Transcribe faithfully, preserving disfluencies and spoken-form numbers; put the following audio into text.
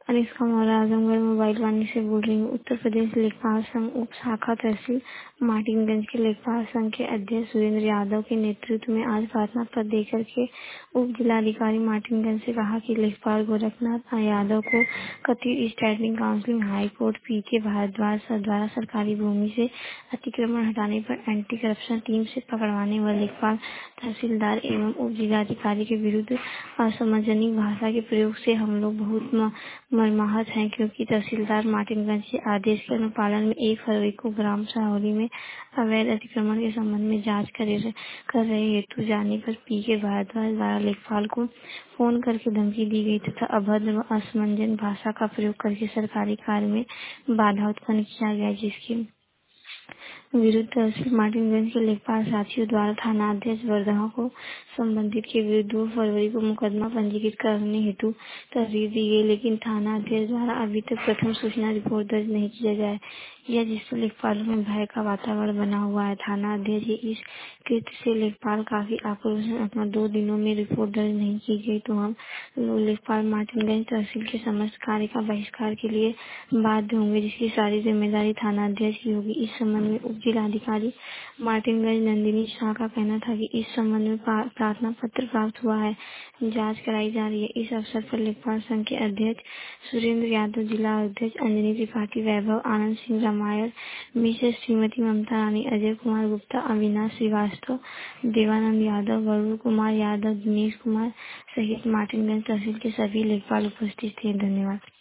Anishka Maurya, Azamgarh mobile Vaani से बोल रही हूँ। उत्तर प्रदेश लेखपाल संघ उप शाखा तहसील मार्टिनगंज के लेखपाल संघ के अध्यक्ष सुरेंद्र यादव के नेतृत्व में आज प्रार्थना पत्र देकर के उप जिलाधिकारी मार्टिनगंज से कहा कि लेखपाल गोरखनाथ यादव को कथित standing council high court P K Bhardwaj द्वारा सरकारी भूमि से अतिक्रमण हटाने पर एंटी करप्शन टीम से पकड़वाने व लेखपाल तहसीलदार एवं उप जिलाधिकारी के विरुद्ध असमंजनिक भाषा के प्रयोग से हम लोग बहुत म- मर्माहत हैं, क्योंकि तहसीलदार मार्टिनगंज के आदेश के अनुपालन में एक फरवरी को ग्राम साहौली में अवैध अतिक्रमण के संबंध में जांच करे कर रहे हेतु जाने पर पी के भारद्वाज द्वारा लेखपाल को फोन करके धमकी दी गई तथा अभद्र व असमंजन भाषा का प्रयोग करके सरकारी कार्य में बाधा उत्पन्न किया गया, जिसके विरुद्ध तहसील मार्टिनगंज के लेखपाल साथियों द्वारा थाना अध्यक्ष वर्धा को संबंधित के विरुद्ध दो फरवरी को मुकदमा पंजीकृत करने हेतु तहरीर दी गई, लेकिन थाना अध्यक्ष द्वारा अभी तक प्रथम सूचना रिपोर्ट दर्ज नहीं किया गया है, यह जिससे लेखपालों में भय का वातावरण बना हुआ है। थाना अध्यक्ष की इस कृत्य से लेखपाल काफी आक्रोश हैं। अपना दो दिनों में रिपोर्ट दर्ज नहीं की गई तो हम लोग लेखपाल मार्टिनगंज तहसील के समस्त कार्य का बहिष्कार के लिए बाध्य होंगे, जिसकी सारी जिम्मेदारी थाना अध्यक्ष की होगी। इस संबंध में उप जिलाधिकारी मार्टिनगंज नंदिनी शाह का कहना था कि इस संबंध में पा- प्रार्थना पत्र प्राप्त हुआ है, जांच कराई जा रही है। इस अवसर पर लेखपाल संघ के अध्यक्ष सुरेंद्र यादव, जिला अध्यक्ष अंजनी त्रिपाठी, वैभव आनंद सिंह रामायर, मिसेस श्रीमती ममता रानी, अजय कुमार गुप्ता, अविनाश श्रीवास्तव, देवानंद यादव, वरुण कुमार यादव, दिनेश कुमार सहित मार्टिनगंज तहसील के सभी लेखपाल उपस्थित थे। धन्यवाद।